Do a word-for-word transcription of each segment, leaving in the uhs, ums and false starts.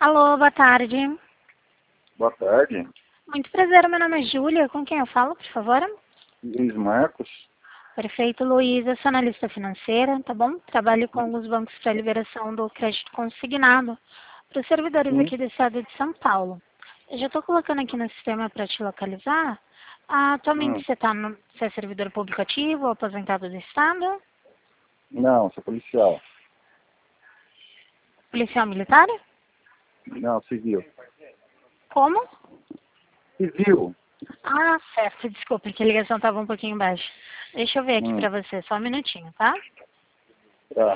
Alô, boa tarde. Boa tarde. Muito prazer, meu nome é Júlia. Com quem eu falo, por favor? Luiz Marcos. Perfeito, Luiz. Eu sou analista financeira, tá bom? Trabalho com alguns bancos para liberação do crédito consignado para os servidores Sim. aqui do estado de São Paulo. Eu já estou colocando aqui no sistema para te localizar. Ah, atualmente Hum. você, tá no, você é servidor público ativo ou aposentado do estado? Não, sou policial. Policial militar? Não, civil. Como? Civil. Ah, certo. Desculpa, que a ligação estava um pouquinho baixa. Deixa eu ver aqui Hum. para você, só um minutinho, tá? Tá.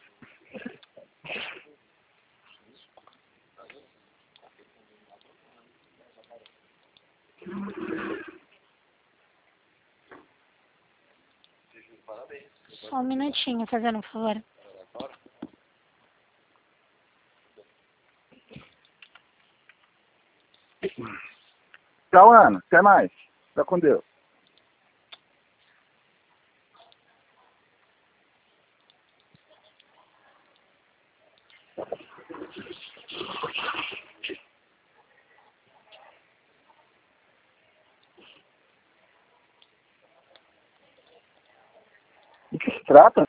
Só um minutinho, fazendo um favor. Tchau, Ana. Até mais. Fica com Deus. Do que se trata?